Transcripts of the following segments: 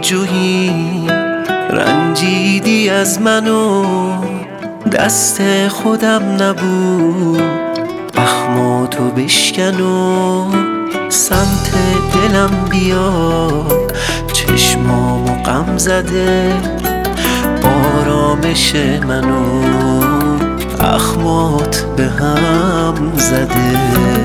جویی رنجیدی از منو، دست خودم نبود اخماتو بشکن و سمت دلم بیا، چشمامو غم زده آرامش منو اخمات به هم زده.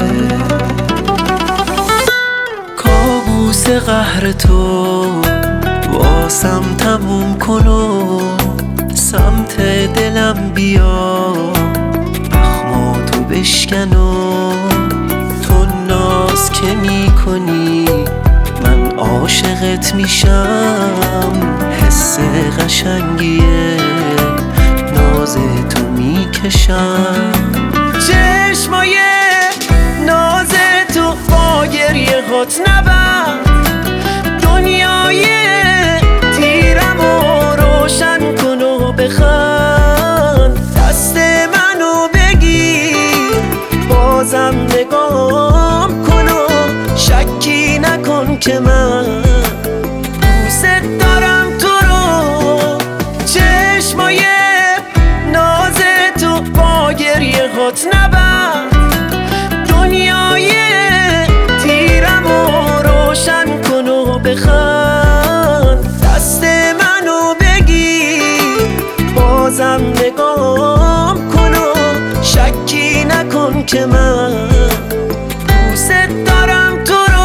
کابوس قهر تو واسم تموم کن و سمت دلم بیا، اخماتو بشکن و تو ناز که میکنی من عاشقت میشم، حس قشنگیه ناز تو میکشم. چشمای ناز تو با گریه هات نبند، دنیای تیرم رو روشن کن و بخند، دست منو بگیر بازم نگام کن و شکی نکن که من دوست دارم تو رو. چشمای ناز تو با گریه هات نبند، دنیای تیرم رو روشن کن و بخند، دست منو بگیر بازم نگام کن و شکی نکن که من دوست دارم تو رو.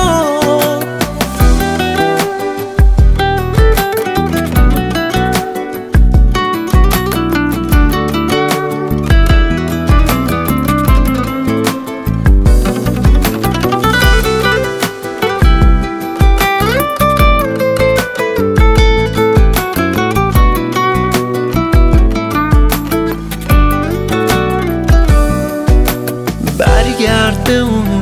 برگرد به اون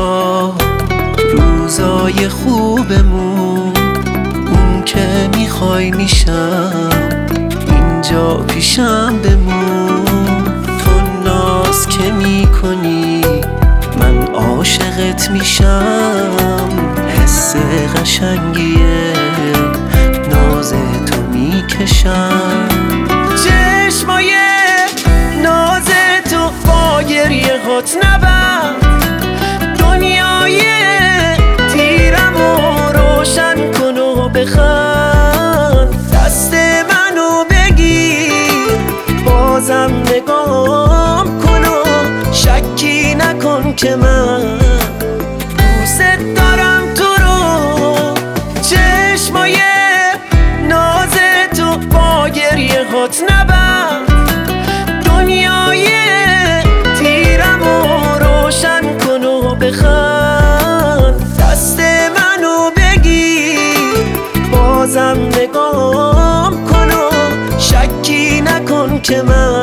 روزای خوبمون، اون که میخوای میشم اینجا پیشم بمون. تو ناز که میکنی من عاشقت میشم، حس قشنگیه ناز تو میکشم. چشمای ناز تو با گریه هات نبند، دنیای تیرم رو روشن کن و بخند، دست منو بگیر بازم نگام کن و شکی نکن که من دوست دارم تو رو. چشمای ناز تو با گریه هات نبند، دنیای تیرم رو روشن کن و بخند، دست منو بگیر بازم نگام کن و شکی نکن که من